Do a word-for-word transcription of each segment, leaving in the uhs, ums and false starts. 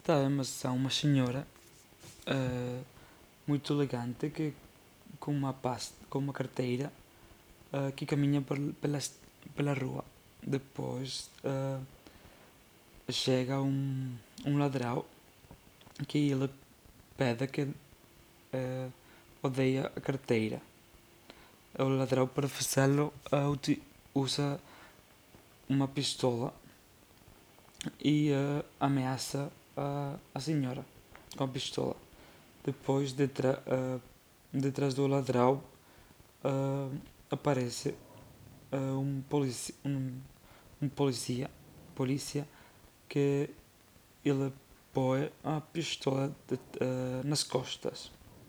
Tá, mas há uma senhora ah, muito elegante que com uma pasta, com uma carteira ah, que caminha pel- pela, est- pela rua. Depois ah, chega um, um ladrão que ele pede que ah, odeia a carteira. O ladrão para fazê-lo ah, uti- usa uma pistola e ah, ameaça a, a senhora com a pistola. Depois, detra, ah, detrás do ladrão, ah, aparece ah, um, polici um, um policia, polícia que ele põe a pistola de- ah, nas costas.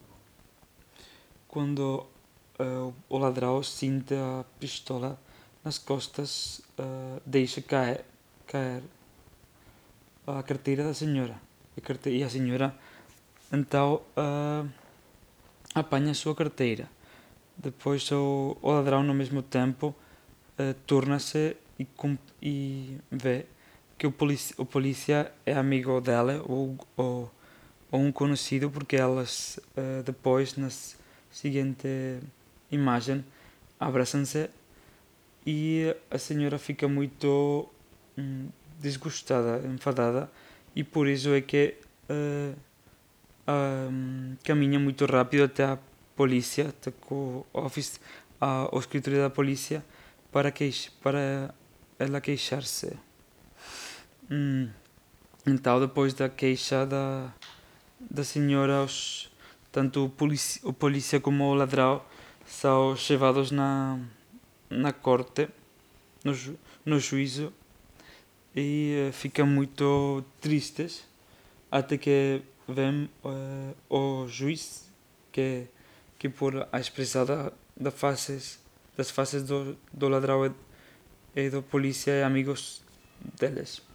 Quando ah, o ladrão sente a pistola nas costas, ah, deixa cair, cair a carteira da senhora. E a, carte- e a senhora então ah, apanha a sua carteira. Depois o, o ladrão, no mesmo tempo, eh, torna-se e, com- e vê que o, polici- o polícia é amigo dela ou, ou, ou um conhecido, porque elas eh, depois, na s- seguinte imagem, abraçam-se e a senhora fica muito hum, desgostada, enfadada, e por isso é que eh, hum, caminha muito rápido até a polícia, até com o office, a- ao escritório da polícia, para, queix para ela queixar-se. Hum, então, depois da queixa da, da senhora, os, tanto o, polici o polícia como o ladrão são levados na, na corte, no, ju no juízo, e eh, ficam muito tristes até que vem eh, o juiz que, que por a expressão da, da faces, das faces do, do ladrão e do polícia é amigos deles.